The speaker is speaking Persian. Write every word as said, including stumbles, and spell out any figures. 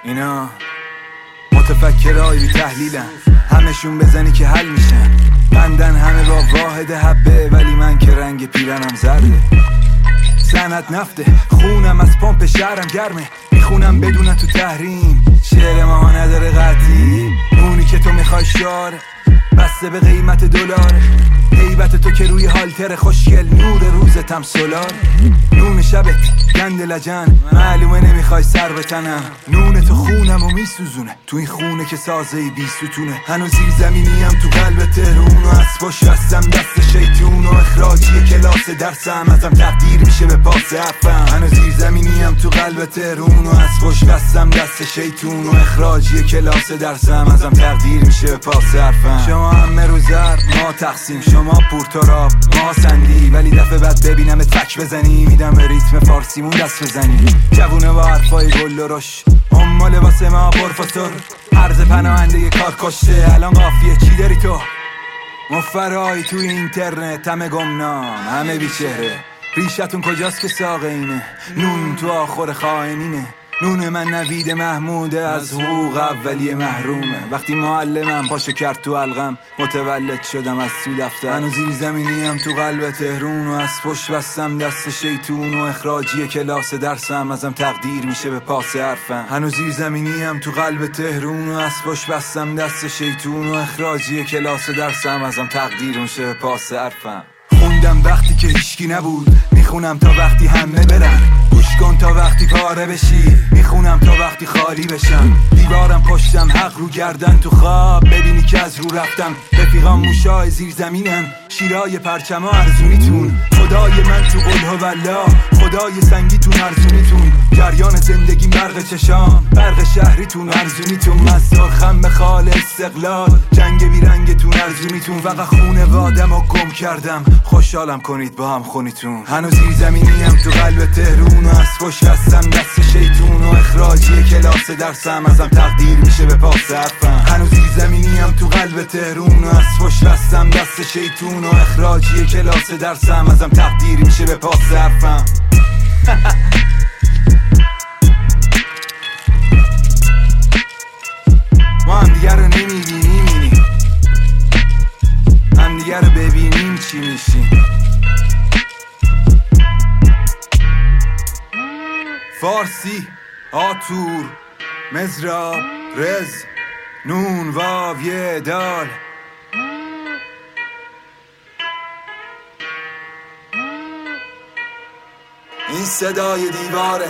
اینا متفکرای بی تحلیلن، همشون بزنی که حل میشن. بندن همه با واحد حبه، ولی من که رنگ پیرنم زرده. صنعت نفته، خونم از پمپ شهرم گرمه. میخونم بدون تو تحریم، شعر ما نداره قطعی. اونی که تو میخوای شعر بسته به قیمت دلار. هیبت تو که روی هالتر خوشگل، نور روزتم سولار. نون شبت گند لجن، معلومه نمیخوای سر بتنم. نون تو خونم و میسوزونه، تو این خونه که سازه بی ستونه. هنوز زیر زمینیم تو قلب تهرون و اسباش هستم دست شیطون. و اخراجی کلاس درسم ازم تقدیر میشه به پاس حرفم. هنوز زیر زمینیم تو قلب تهرون و اسباش هستم دست شیطون. و اخراجی کلاس درسم ازم تقدیر میشه به پاس حرفم. شما همه رو زرد ما تقسیم، شما پورتوراب ما سندی. ولی دفعه بعد ببینم تک بزنی، میدم به ریتم فارسیمون دست بزنی. جوونه با حرفای گل و رش، امال واسه ما پرفسور. عرض پناهنده کار کشته، الان قافیه چی داری تو؟ مفرایی تو اینترنت، همه گمنام همه بیچهره. ریشتون کجاست که ساقه اینه؟ نون تو آخور خائنینه. نون من نوید محموده، از حقوق اولیه محرومه. وقتی معلمم پاشو کرد تو حلقم، متولد شدم از تو دفتر. هنوز زیر زمینیم تو قلب تهرون و از پشت بستم دست شیطون. و اخراجی کلاس درسم ازم تقدیر میشه به پاس حرفم. هنوز زیر زمینیم تو قلب تهرون و از پشت بستم دست شیطون. و اخراجی کلاس درسم ازم تقدیر میشه به پاس حرفم. خوندم وقتی که هیچکی نبود، میخونم تا وقتی همه برن. گوش کن تا وقتی پاره بشی، میخونم تا وقتی خالی بشم. دیوارم پشتم حق رو گردن، تو خواب ببینی که از رو رفتم. رفیقام موشای زیر زمینن، شیرای پرچما ارزونیتون. خدای من تو قلها والله، خدای سنگیتون ارزونیتون. جریان زندگی برق چشام، برق شهریتون ارزونیتون. مزار خم به خال استقلال، جنگ بیرنگتون ارزونیتون. فقط خونه وادم و گم کردم، خوشحالم کنید با هم خونیتون. هنوز زیر زمینیم تو قلب تهرون و از پشت هستم دست شیطون. و اخراجی کلاس درسم ازم تقدیر میشه به پاس حرفم. هنوز زیر زمینیم تو قلب تهرون و از پشت هستم دست شیطون. و اخراجی کلاس درسم ازم تقدیر میشه به پاس حرفم. ما هم دیگر رو نمیبینیم، اینیم هم دیگر رو ببینیم چی میشیم. فارسی، آتور، مزراب، رز، نون، واو، یه دال. این صدای دیواره.